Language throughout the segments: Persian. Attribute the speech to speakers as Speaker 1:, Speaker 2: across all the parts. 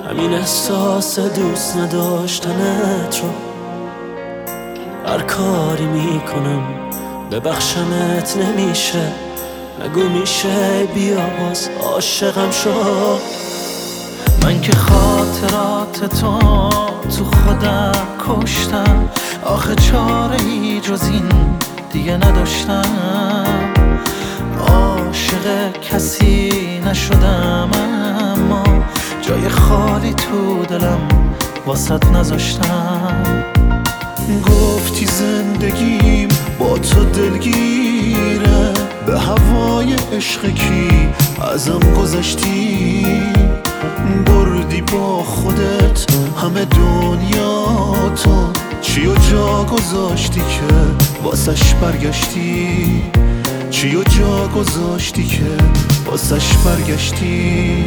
Speaker 1: همین احساس دوست نداشتنت رو هر کاری میکنم ببخشمت نمیشه. نگو میشه بیا باز عاشقم شو.
Speaker 2: من که خاطرات تو خودم کشتم، آخه چاره ای جز این دیگه نداشتم. عاشق کسی نشدم اما جای خالی تو دلم واسط نذاشتم. گفتی زندگیم با تو دلگیره، به هوای عشق کی ازم گذشتی. بردی با خودت همه دنیا تو، چی و جا گذاشتی که واسش برگشتی. چی و جا گذاشتی که واسش برگشتی.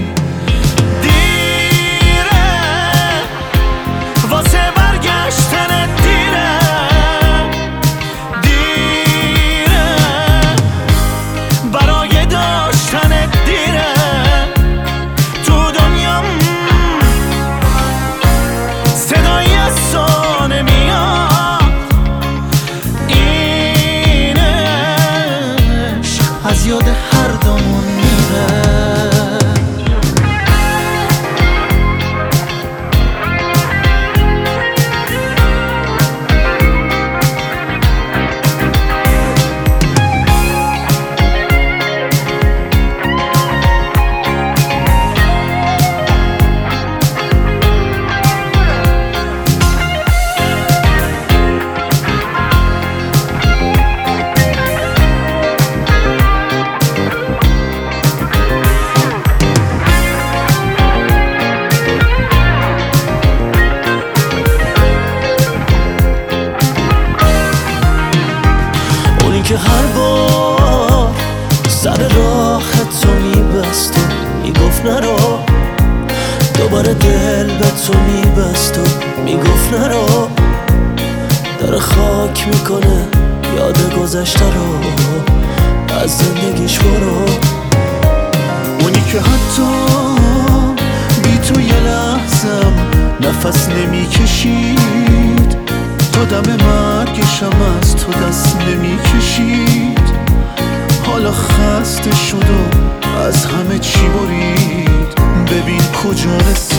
Speaker 2: دیره واسه برگشتن، دیره دیره برای داشتن، دیره تو دنیام صدای از تو نمیاد. این عشق از یاد هر دومون میره.
Speaker 1: که هر بار سر راه تو میبست و میگفت نرو، دوباره دل به تو میبست و میگفت نرو. داره خاک میکنه یاد گذشته رو، از زندگیش برو.
Speaker 2: اونی که حتی بی تو یه لحظم نفس نمیکشید، تا دم مرگشم از تو دست نمیکشید. حالا خسته شد و از همه چی برید، ببین کجا رسید.